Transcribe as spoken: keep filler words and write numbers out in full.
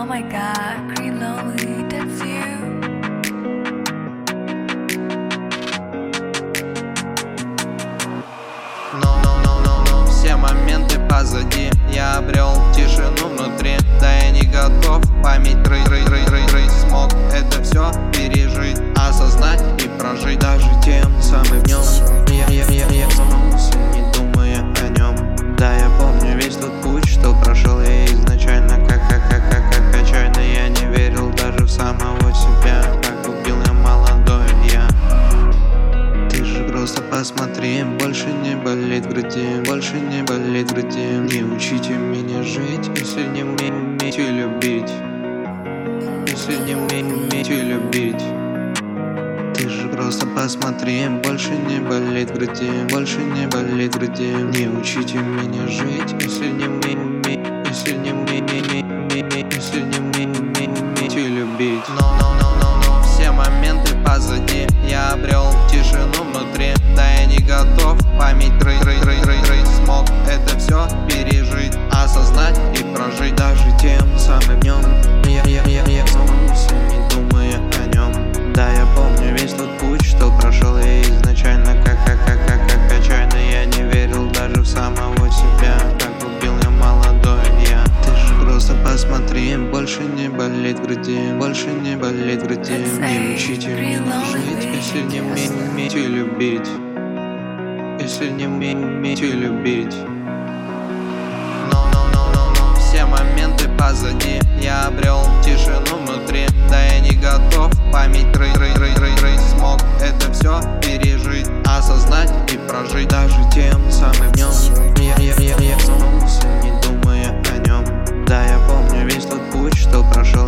my god, green lonely, that's you. Но, но, но, но, но все моменты позади. Я обрел тишину внутри. Да я не готов память рыть, рыть, рыть, рыть, рыть. Смог это все пережить, осознать и прожить. Даже тем самым днем я, я, я, я вернулся, не думая о нем. Да, я помню весь тот путь, что прошел я изначально. Как, как, как, как, как отчаянно я не верил даже в самого себя. Как убил я молодой я. Ты же просто посмотри, больше не болит в груди, больше не болит в груди. Не учите меня жить, если не умеете любить, если не умеете любить. Ты же просто посмотри, больше не болит в груди, больше не болит в груди. Не учите меня жить, если не умеете, если не умеете, если не умеете любить. Но, но, но, но, но все моменты позади. Я обрел тишину внутри. Да я не готов память рыть, рыть, рыть, рыть, рыть. Смог это все пережить, осознать и прожить. Даже тем самым днем я, я, я, я вернулся, не думая о нем. Да, я помню весь тот путь, что прошел я изначально. Как, как, как, как, как отчаянно я не верил даже в самого себя. Как убил я молодой я. Ты же просто посмотри, больше не болит в груди, больше не болит в груди. Не учите меня жить, если не умеете любить, если не умеете любить. Но, но, но, но, но все моменты позади. Я обрел тишину внутри. Да я не готов память рыть, рыть, рыть, рыть, рыть. Смог это все пережить, осознать и прожить. Даже тем самым днем я, я, я, я вернулся, не думая о нем. Да, я помню весь тот путь, что прошел